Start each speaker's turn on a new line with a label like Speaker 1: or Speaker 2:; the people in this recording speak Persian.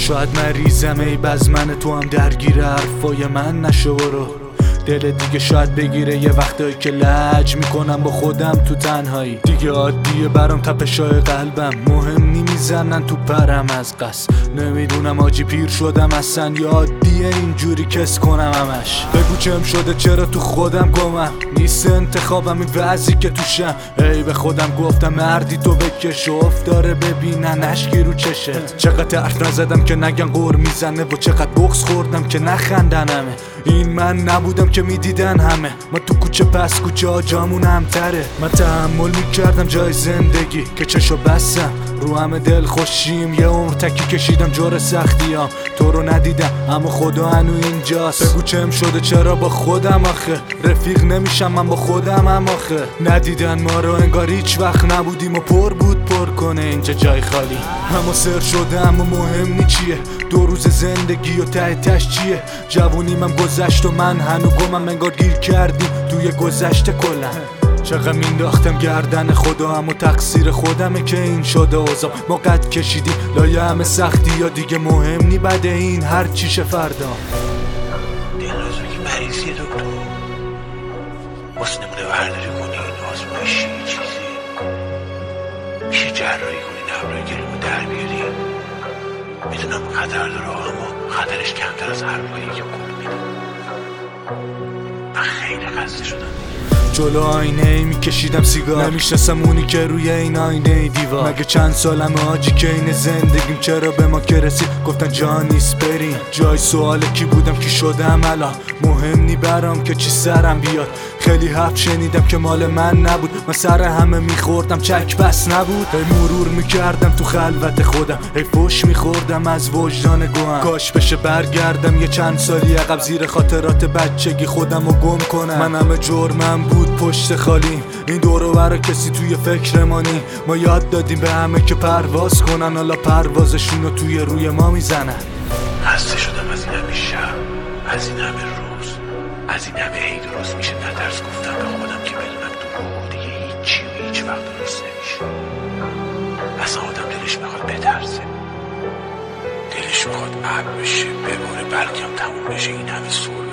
Speaker 1: شاید مریضم ای بز من تو هم درگیر حرفای من نشو برو. دل دیگه شاید بگیره یه وقتایی که لج میکنم با خودم تو تنهایی. دیگه عادیه برام تپشای قلبم مهم میزنن تو پرم از قصد. نمیدونم آجی پیر شدم اصلا یا عادیه اینجوری کس کنم همش. بگو چم شده چرا تو خودم گمم نیست انتخابم این وضعی که توشم. ای به خودم گفتم مردی تو بکش افتاره ببینن اشکی رو چشت. چقدر حرف نزدم که نگن قور میزنه و چقدر بغض خوردم که نخندن همه. این من نبودم که میدیدن همه. ما تو کوچه پس کوچه آجامون همتره. من تحمل میکردم جای زندگی که چشو بستم رو همه دل خوشیم. یه عمر تکی کشیدم جور سختیام تو رو ندیدم اما خدا هنو اینجاست. بگو چم شده چرا با خودم آخه رفیق نمیشم من با خودم هم آخه. ندیدن ما رو انگار هیچ وقت نبودیم و پر بود پر کنه اینجا جای خالی. اما سر شده اما مهم نی چیه دو روز زندگی و ته تش چیه. جوونیم هم گذشت و من هنو گمم انگار گیر کردیم توی گذشته کلن. چقدر مینداختم گردن خدا اما تقصیر خودمه که این شده اوضاع. ما قد کشیدیم لایه همه سختی یا دیگه مهم نی بده این هر چیشه فردا.
Speaker 2: دلنازو که مریضی دکتر واسه نمونه برداری کنی این آزمایشی چیزی میشه جراحی کنی نبرای گلومو در بیاری. میدونم خطر داره اما خطرش کمتر از هر بایی که گل میده. من خیلی خسته شدم.
Speaker 1: جلو آینه ای میکشیدم سیگار نمیشناسم اونی که روی این آینه ای دیوار. مگه چند سالمه آجی که این زندگیم چرا به ما که رسید گفتن جا نیست بریم. جای سوال کی بودم کی شدم الان مهم نی برام که چی سرم بیاد. خیلی حرف شنیدم که مال من نبود من سر همه میخوردم چک بس نبود. ای مرور میکردم تو خلوت خودم ای فوش میخوردم از وجدان گوهم. کاش بشه برگردم یه چند سالی عقب زیر خاطرات بچگی خودم رو گم کنم. من همه جرمم بود پشت خالی این دورو برا کسی توی فکر مانی. ما یاد دادیم به همه که پرواز کنن حالا پروازشونو توی روی ما میزنن.
Speaker 2: خسته شدم از این همه شب از این همه روز از این همه هی درست میشه نترس گفتم به خودم که بدونم تو روح دیگه هیچی و هیچ وقت درست نمیشه. اصلا آدم دلش میخواد بترسه دلش میخواد عب بشه بباره بلکه هم تموم بشه این همه سور